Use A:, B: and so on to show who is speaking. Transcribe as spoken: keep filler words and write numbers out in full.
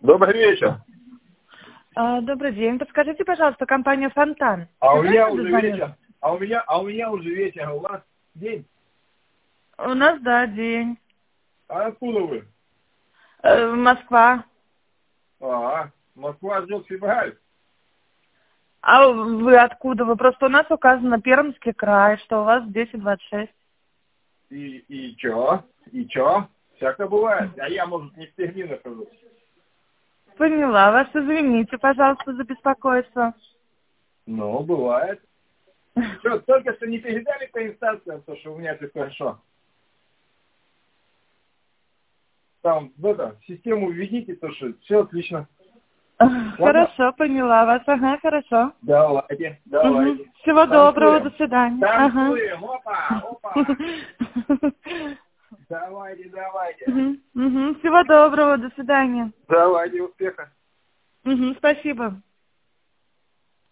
A: Добрый вечер.
B: А, добрый день. Подскажите, пожалуйста, компания «Фонтан».
A: А у
B: Вы
A: меня
B: знаете,
A: уже
B: дозвонилась?
A: вечер. А у меня, а у меня уже вечер. А у вас день.
B: У нас, да, день.
A: А откуда вы?
B: Э, Москва.
A: А, Москва ждет февраль.
B: А вы откуда? Вы просто у нас указано Пермский край, что у вас десять двадцать шесть.
A: И, и чё? И чё? Всякое бывает. А я, может, не в Перми нахожусь.
B: Поняла вас. Извините, пожалуйста, за беспокойство.
A: Ну, бывает. Что, только что не передали по инстанциям, то, что у меня все хорошо? Там, в это, в систему введите, то, что все отлично. Ладно?
B: Хорошо, поняла вас. Ага, хорошо.
A: Давайте, давайте.
B: Угу. Всего доброго, до
A: Танцуем.
B: свидания.
A: Танцуем. Опа, опа.
B: Ага.
A: Давайте, давайте.
B: Угу. Угу. Всего доброго, до свидания.
A: Давайте, успеха.
B: Угу. Спасибо.